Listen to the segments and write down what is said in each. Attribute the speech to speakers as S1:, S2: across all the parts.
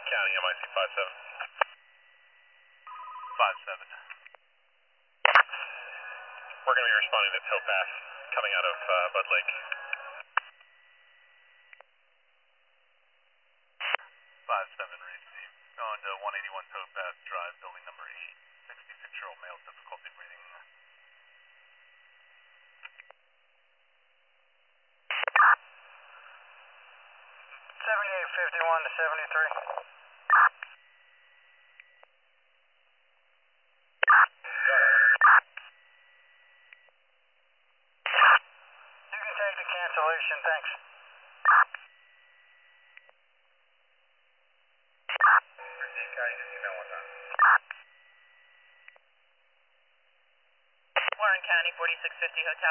S1: County, MIC 57. 57. We're going to be responding to towpath coming out of Bud Lake. 57, receive. Going to 181 Towpath Drive, building number 8. 66-year-old male, difficulty breathing.
S2: 7851 to 73. You can take the cancellation, thanks.
S3: Warren County, 4650 Hotel.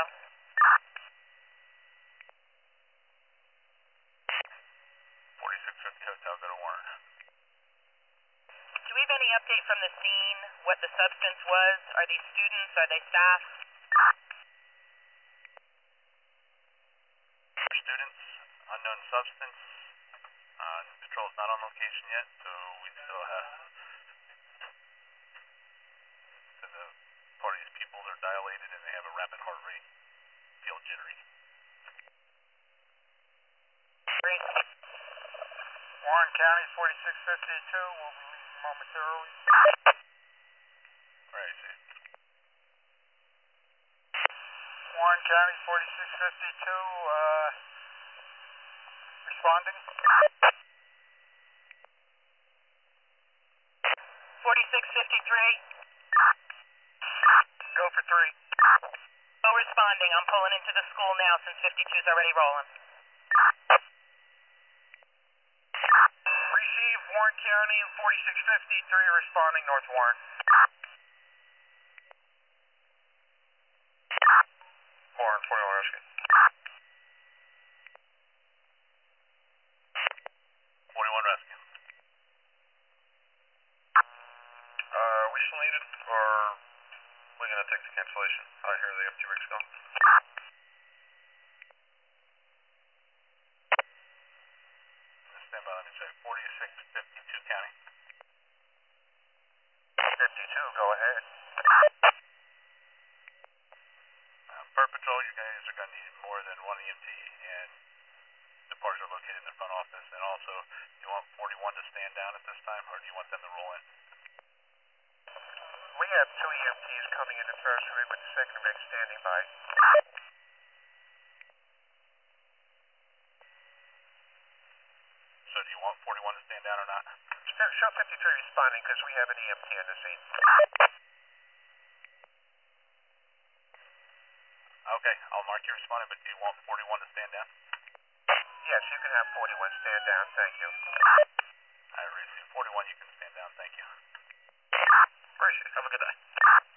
S1: 4650 Hotel, go to Warren.
S3: Do we have any update from the scene, what the substance was? Are these students, are they staff?
S1: Students, unknown substance. Patrol's not on location yet, so we still have... So the part of these people, they're dilated and they have a rapid heart rate. Feel jittery.
S2: Warren County, 4652, we'll be leaving momentarily.
S1: Where is it?
S2: Warren County, 4652, responding.
S3: 4653.
S2: Go for 3.
S3: Oh, responding. I'm pulling into the school now since 52's already rolling.
S2: Receive Warren County, 4653, responding North Warren. Warren, 41 rescue.
S1: 41 rescue.
S2: Are we still needed, or are we going to take the cancellation? I hear the empty rig's gone.
S1: Stand by, let me check. 4652 County.
S2: 52, go ahead.
S1: Per patrol, you guys are going to need more than one EMT, and the parts are located in the front office. And also, do you want 41 to stand down at this time, or do you want them to roll in?
S2: We have 2 EMTs coming in the first rig with the second rig standing by.
S1: So do you want 41 to stand down or not?
S2: Show 53 responding because we have an EMT on the scene.
S1: Okay, I'll mark you responding, but do you want 41 to stand down?
S2: Yes, you can have 41 stand down, thank you.
S1: I receive 41, you can stand down, thank you.
S2: Appreciate it, have a good day.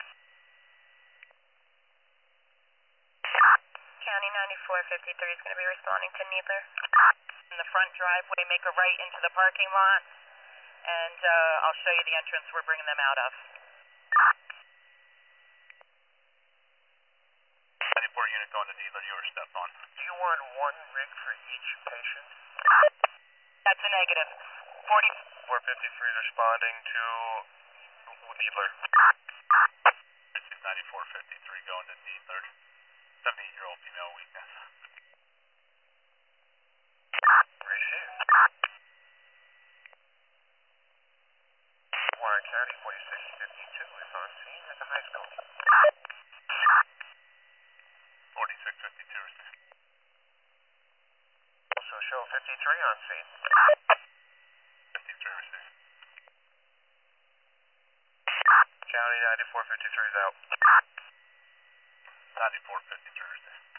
S3: County 9453 is going to be responding to Needler. In the front driveway, make a right into the parking lot, and I'll show you the entrance we're bringing them out of.
S1: 94 unit going to Needler, you or Stefan.
S2: Do you want 1 rig for each patient?
S3: That's a negative.
S2: 453 responding to Needler.
S1: This is 9453 going to Needler. 78-year-old female weakness.
S2: Receive. Warren County, 4652 is on scene at the high school.
S1: 4652 received.
S2: Also show 53 on scene.
S1: 53 received.
S2: County 9453 is out.
S1: 9453 received.